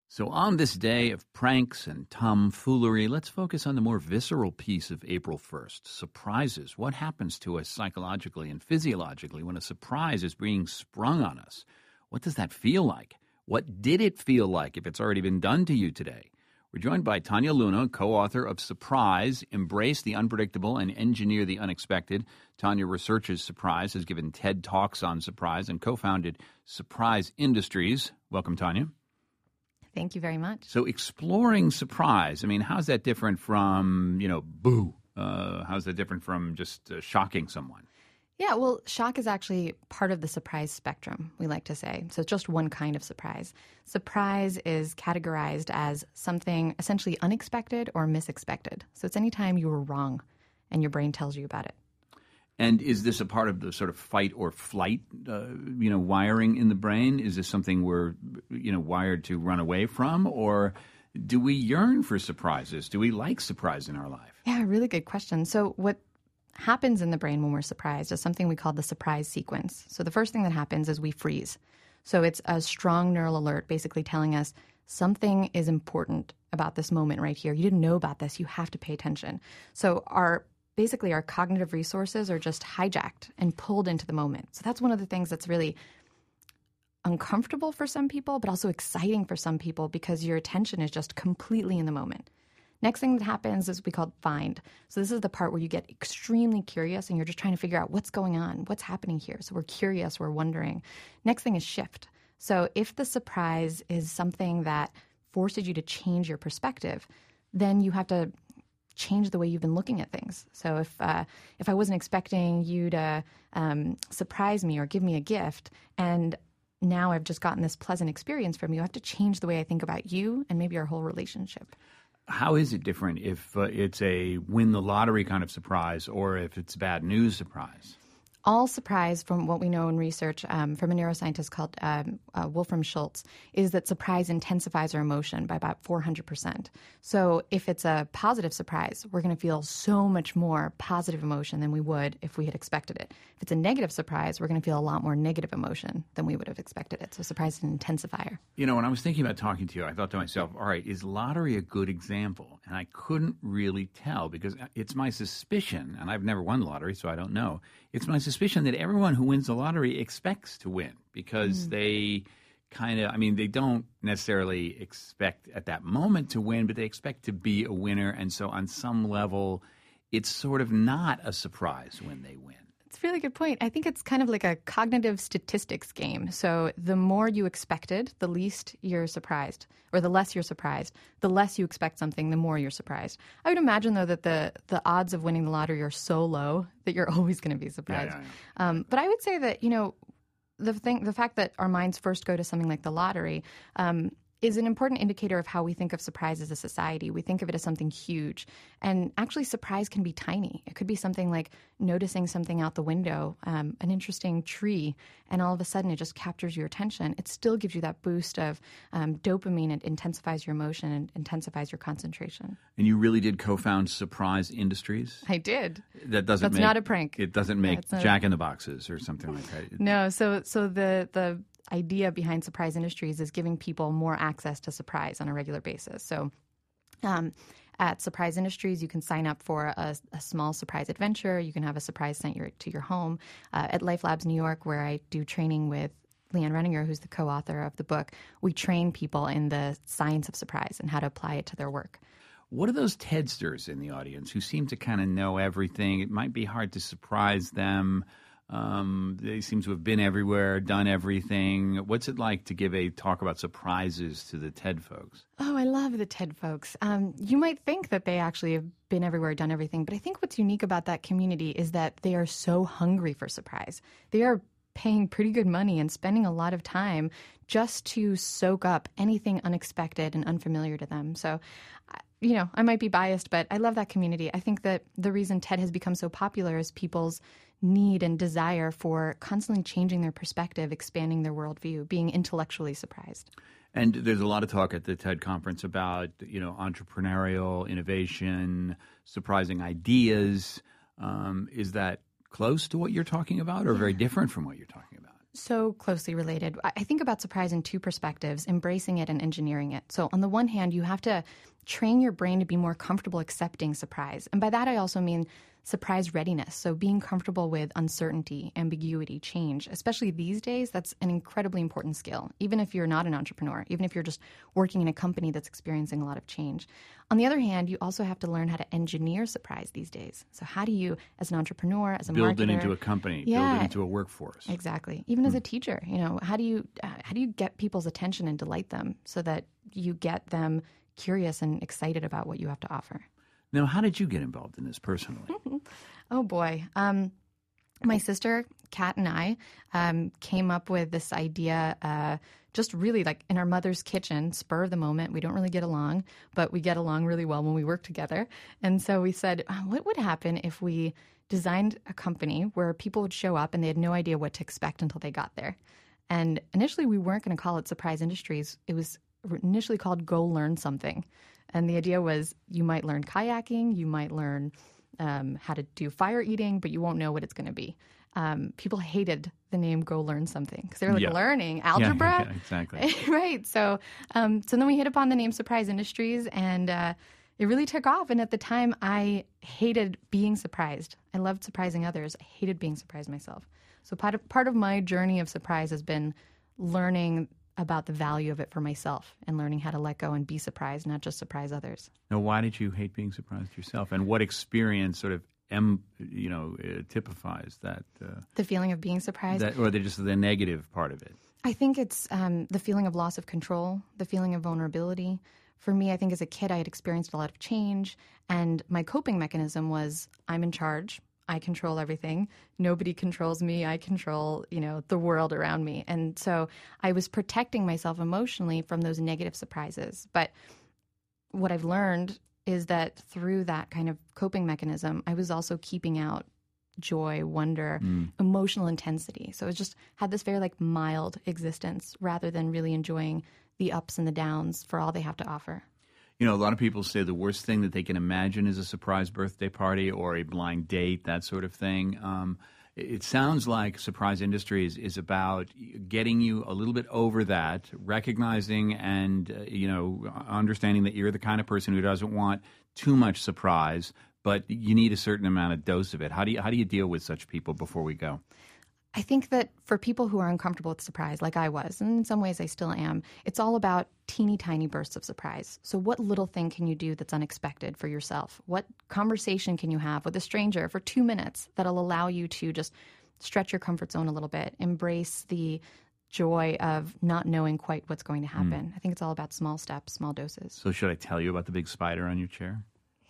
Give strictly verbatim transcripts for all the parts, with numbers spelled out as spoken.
So on this day of pranks and tomfoolery, let's focus on the more visceral piece of April first, surprises. What happens to us psychologically and physiologically when a surprise is being sprung on us? What does that feel like? What did it feel like if it's already been done to you today? We're joined by Tanya Luna, co-author of Surprise, Embrace the Unpredictable and Engineer the Unexpected. Tanya researches surprise, has given TED Talks on surprise, and co-founded Surprise Industries. Welcome, Tanya. Thank you very much. So exploring surprise, I mean, how's that different from, you know, boo? Uh, how's that different from just uh, shocking someone? Yeah, well, shock is actually part of the surprise spectrum, we like to say. So it's just one kind of surprise. Surprise is categorized as something essentially unexpected or misexpected. So it's anytime you were wrong and your brain tells you about it. And is this a part of the sort of fight or flight, uh, you know, wiring in the brain? Is this something we're, you know, wired to run away from? Or do we yearn for surprises? Do we like surprise in our life? Yeah, really good question. So what happens in the brain when we're surprised is something we call the surprise sequence. So the first thing that happens is we freeze. So it's a strong neural alert basically telling us something is important about this moment right here. You didn't know about this. You have to pay attention. So our Basically, our cognitive resources are just hijacked and pulled into the moment. So that's one of the things that's really uncomfortable for some people, but also exciting for some people because your attention is just completely in the moment. Next thing that happens is we call find. So this is the part where you get extremely curious and you're just trying to figure out what's going on, what's happening here. So we're curious, we're wondering. Next thing is shift. So if the surprise is something that forces you to change your perspective, then you have to change the way you've been looking at things. So if uh, if I wasn't expecting you to um, surprise me or give me a gift, and now I've just gotten this pleasant experience from you, I have to change the way I think about you and maybe our whole relationship. How is it different if uh, it's a win the lottery kind of surprise or if it's bad news surprise? All surprise, from what we know in research um, from a neuroscientist called um, uh, Wolfram Schultz, is that surprise intensifies our emotion by about four hundred percent. So if it's a positive surprise, we're going to feel so much more positive emotion than we would if we had expected it. If it's a negative surprise, we're going to feel a lot more negative emotion than we would have expected it. So surprise is an intensifier. You know, when I was thinking about talking to you, I thought to myself, all right, is lottery a good example? And I couldn't really tell because it's my suspicion, and I've never won the lottery, so I don't know. It's my suspicion that everyone who wins the lottery expects to win because mm. they kind of, I mean, they don't necessarily expect at that moment to win, but they expect to be a winner. And so on some level, it's sort of not a surprise when they win. It's a really good point. I think it's kind of like a cognitive statistics game. So the more you expected, the least you're surprised, or the less you're surprised. The less you expect something, the more you're surprised. I would imagine, though, that the, the odds of winning the lottery are so low that you're always going to be surprised. Yeah, yeah, yeah. Um, but I would say that, you know, the thing, the fact that our minds first go to something like the lottery um, is an important indicator of how we think of surprise as a society. We think of it as something huge. And actually, surprise can be tiny. It could be something like noticing something out the window, um, an interesting tree, and all of a sudden it just captures your attention. It still gives you that boost of um, dopamine. It intensifies your emotion and intensifies your concentration. And you really did co-found Surprise Industries? I did. That doesn't That's make, not a prank. It doesn't make yeah, Jack in the Boxes or something like that. No. So, so the the idea behind Surprise Industries is giving people more access to surprise on a regular basis. So um, at Surprise Industries, you can sign up for a, a small surprise adventure. You can have a surprise sent your, to your home. Uh, at Life Labs New York, where I do training with Leanne Renninger, who's the co-author of the book, we train people in the science of surprise and how to apply it to their work. What are those TEDsters in the audience who seem to kind of know everything? It might be hard to surprise them. Um, they seem to have been everywhere, done everything. What's it like to give a talk about surprises to the TED folks? Oh, I love the TED folks. Um, you might think that they actually have been everywhere, done everything, but I think what's unique about that community is that they are so hungry for surprise. They are paying pretty good money and spending a lot of time just to soak up anything unexpected and unfamiliar to them. So, you know, I might be biased, but I love that community. I think that the reason TED has become so popular is people's need and desire for constantly changing their perspective, expanding their worldview, being intellectually surprised. And there's a lot of talk at the TED conference about, you know, entrepreneurial innovation, surprising ideas. Um, is that close to what you're talking about or very different from what you're talking about? So closely related. I I think about surprise in two perspectives, embracing it and engineering it. So on the one hand, you have to train your brain to be more comfortable accepting surprise. And by that, I also mean surprise readiness. So being comfortable with uncertainty, ambiguity, change, especially these days, that's an incredibly important skill, even if you're not an entrepreneur, even if you're just working in a company that's experiencing a lot of change. On the other hand, you also have to learn how to engineer surprise these days. So how do you, as an entrepreneur, as a build marketer, it into a company, yeah, build it into a workforce? Exactly. Even hmm. as a teacher, you know, how do you uh, how do you get people's attention and delight them so that you get them curious and excited about what you have to offer? Now, how did you get involved in this personally? Oh, boy. Um, my sister, Kat, and I um, came up with this idea uh, just really like in our mother's kitchen, spur of the moment. We don't really get along, but we get along really well when we work together. And so we said, oh, what would happen if we designed a company where people would show up and they had no idea what to expect until they got there? And initially, we weren't going to call it Surprise Industries. It was initially called Go Learn Something. And the idea was you might learn kayaking, you might learn um, how to do fire eating, but you won't know what it's going to be. Um, people hated the name Go Learn Something because they were like, yeah. learning algebra. Yeah, yeah, exactly. Right. So, um, so then we hit upon the name Surprise Industries, and uh, it really took off. And at the time, I hated being surprised. I loved surprising others. I hated being surprised myself. So part of, part of my journey of surprise has been learning about the value of it for myself and learning how to let go and be surprised, not just surprise others. Now, why did you hate being surprised yourself? And what experience sort of, em, you know, uh, typifies that? Uh, the feeling of being surprised? That, or the, just the negative part of it? I think it's um, the feeling of loss of control, the feeling of vulnerability. For me, I think as a kid, I had experienced a lot of change, and my coping mechanism was I'm in charge. I control everything. Nobody controls me. I control, you know, the world around me. And so I was protecting myself emotionally from those negative surprises. But what I've learned is that through that kind of coping mechanism, I was also keeping out joy, wonder, mm. emotional intensity. So it just had this very like mild existence rather than really enjoying the ups and the downs for all they have to offer. You know, a lot of people say the worst thing that they can imagine is a surprise birthday party or a blind date, that sort of thing. Um, it sounds like Surprise Industries is about getting you a little bit over that, recognizing and, uh, you know, understanding that you're the kind of person who doesn't want too much surprise, but you need a certain amount of dose of it. How do you, how do you deal with such people before we go? I think that for people who are uncomfortable with surprise, like I was, and in some ways I still am, it's all about teeny tiny bursts of surprise. So what little thing can you do that's unexpected for yourself? What conversation can you have with a stranger for two minutes that'll allow you to just stretch your comfort zone a little bit, embrace the joy of not knowing quite what's going to happen? Mm. I think it's all about small steps, small doses. So should I tell you about the big spider on your chair?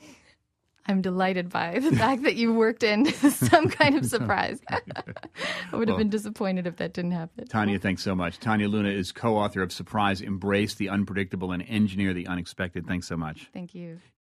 I'm delighted by the fact that you worked in some kind of surprise. I would have well, been disappointed if that didn't happen. Tanya, thanks so much. Tanya Luna is co-author of Surprise, Embrace the Unpredictable and Engineer the Unexpected. Thanks so much. Thank you.